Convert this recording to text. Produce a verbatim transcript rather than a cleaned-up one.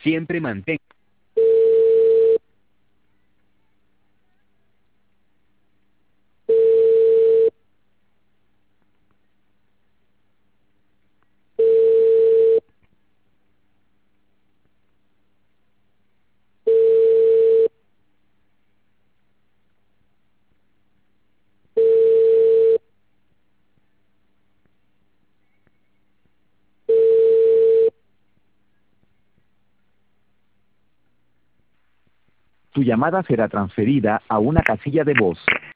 Siempre mantén. Tu llamada será transferida a una casilla de voz.